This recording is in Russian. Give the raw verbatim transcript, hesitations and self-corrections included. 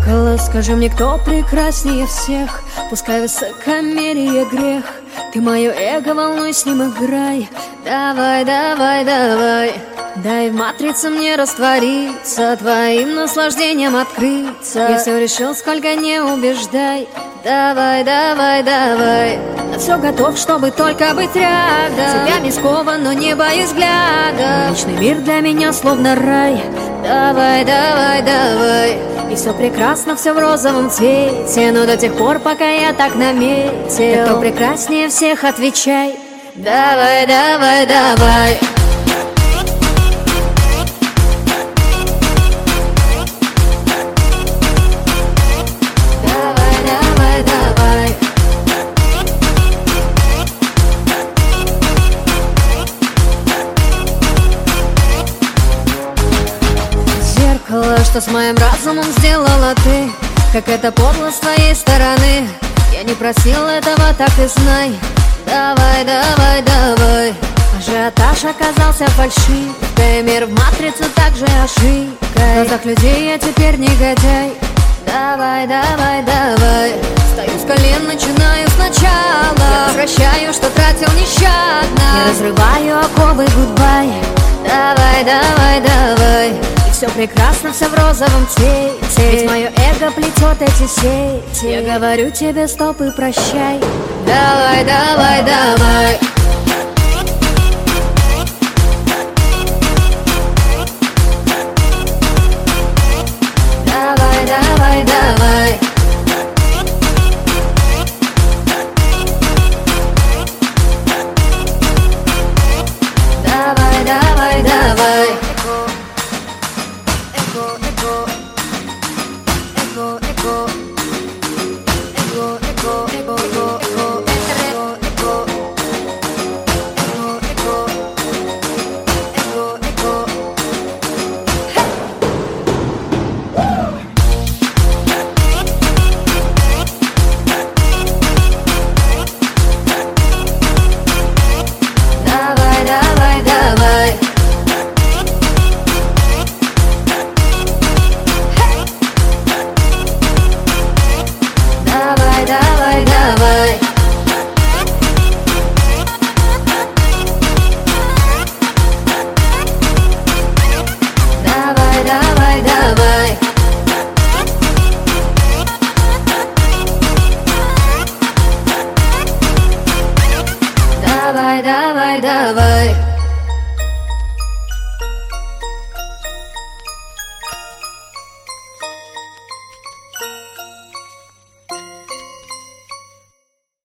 Зеркало, скажи мне, кто прекраснее всех? Пускай высокомерие грех. Ты мое эго, волнуй, с ним играй. Давай, давай, давай. Дай в матрице мне раствориться, твоим наслаждением открыться. Я все решил, сколько не убеждай. Давай, давай, давай. На все готов, чтобы только быть рядом. Тебя не скован, но не боюсь взгляда. Личный мир для меня словно рай. Давай, давай, давай. И все прекрасно, все в розовом цвете, но до тех пор, пока я так наметил. Так кто прекраснее всех, отвечай. Давай, давай, давай. Что с моим разумом сделала ты? Как это подло с твоей стороны. Я не просил этого, так и знай. Давай, давай, давай. Ажиотаж оказался фальшивкой. Мир в матрице также ошибка. В глазах людей я теперь негодяй. Давай, давай, давай. Встаю с колен, начинаю сначала. Я возвращаю, что тратил нещадно. Я разрываю оковы, гудбай. Давай, давай, давай. Все прекрасно, все в розовом цвете. Ведь мое эго плетет эти сети. Я говорю тебе стоп и прощай. Давай, давай, давай.